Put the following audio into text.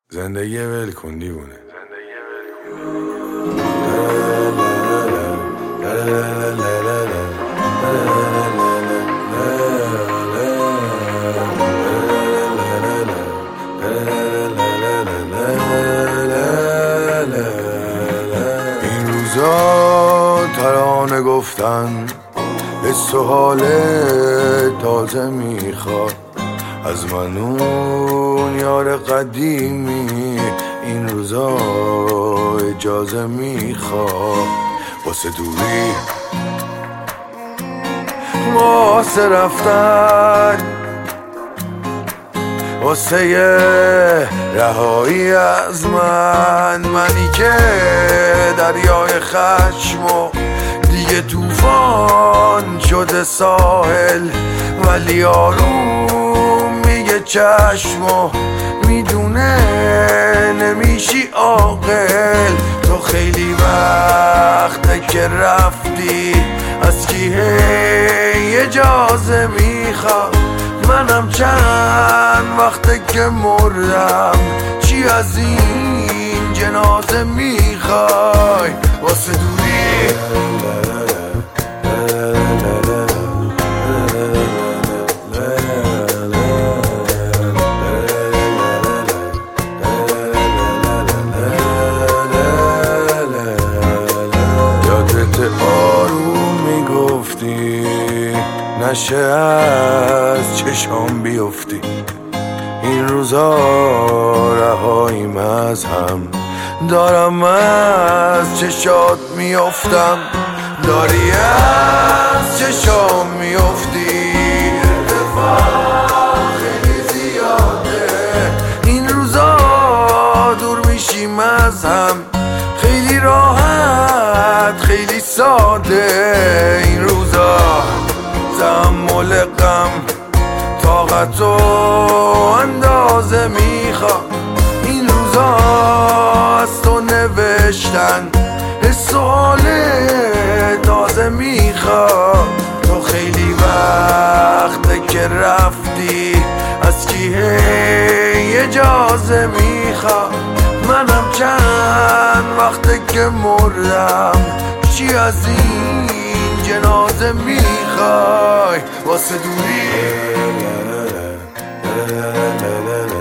زندگی ولکن دیوونه. این روزا ترانه گفتن حس و حال تازه میخواد از من اون یار قدیمی. این روزا اجازه میخواد واسه دوری، واسه رفتن، واسه رهایی از منی که دریای خشمو دیگه طوفان شده ساحل، ولی آروم میگه چشمو میدونه نمیشی عاقل. تو خیلی وقته که رفتی، از کی اجازه میخواد؟ منم چند وقته که مردم، چی از این جنازه میخوای واسه دوری؟ آروم میگفتی نشه از چشام بیفتی، این روزا رهاییم از هم، دارم از چشات میافتم، داری از چشام میافتی. اتفاق خیلی زیاده این روزا، دور میشیم از هم، خیلی راحت خیلی ساده. این روزا تحمل غم طاقت و اندازه میخواد، این روزا از تو نوشتن حس و حال تازه میخواد. تو خیلی وقته که رفتی، از کی اجازه میخواد؟ منم چند وقته که مردم، چی از این جنازه میخوای واسه دوری؟